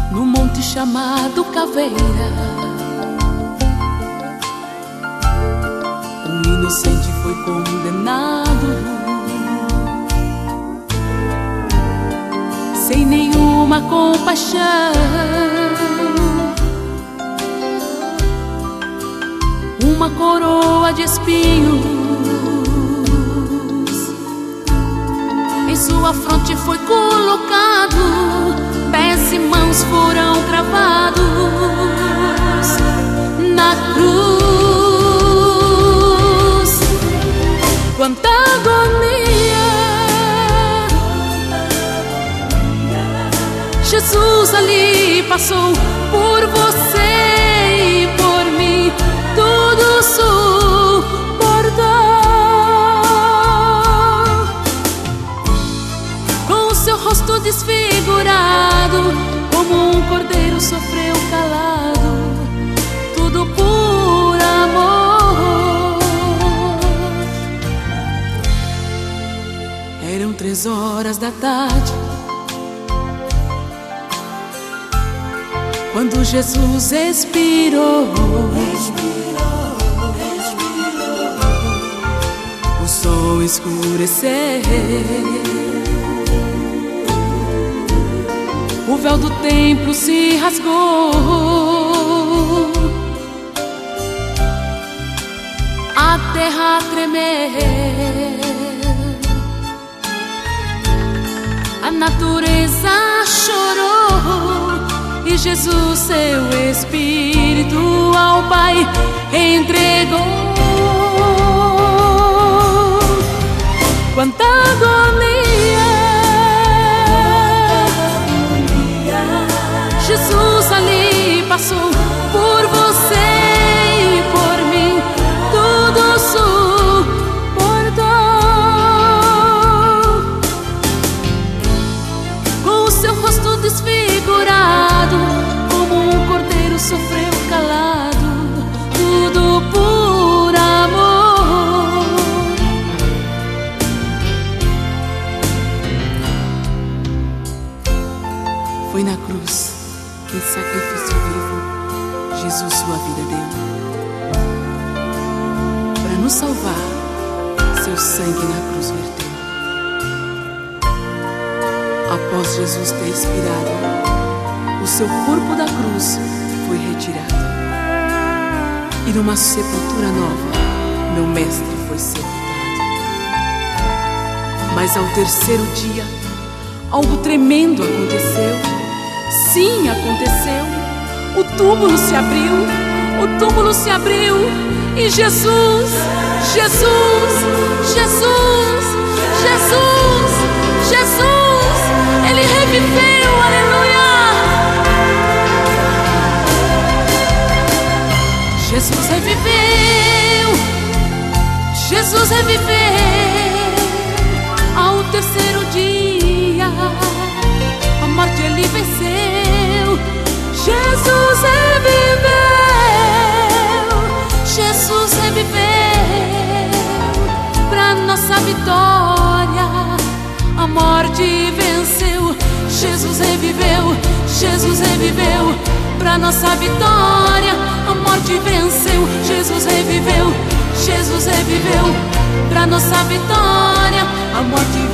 no monte chamado Caveira, um inocente foi condenado, sem nenhuma compaixão. Uma coroa de espinhos em sua fronte foi colocado, pés e mãos foram cravados na cruz. Quanta agonia! Jesus ali passou por você e por mim, tudo suportou. Com o seu rosto desfigurado, como um cordeiro sofreu calado, tudo por amor. Eram 3 horas da tarde, quando Jesus expirou. O sol escureceu, o véu do templo se rasgou, a terra tremeu, a natureza chorou, e Jesus seu Espírito ao Pai entregou. Quanta agonia! Jesus ali passou por você e por mim, tudo suportou. Com o seu rosto desfigurado, como um cordeiro sofreu calado, tudo por amor. Foi na cruz que em sacrifício vivo Jesus sua vida deu. Para nos salvar, seu sangue na cruz verteu. Após Jesus ter expirado, o seu corpo da cruz foi retirado, e numa sepultura nova meu mestre foi sepultado. Mas ao terceiro dia algo tremendo aconteceu. Sim, aconteceu. O túmulo se abriu, e Jesus, Ele reviveu, aleluia! Jesus reviveu, ao terceiro dia, a morte ele venceu. Jesus reviveu, pra nossa vitória, a morte venceu. Jesus reviveu, pra nossa vitória, a morte venceu. Jesus reviveu, pra nossa vitória, a morte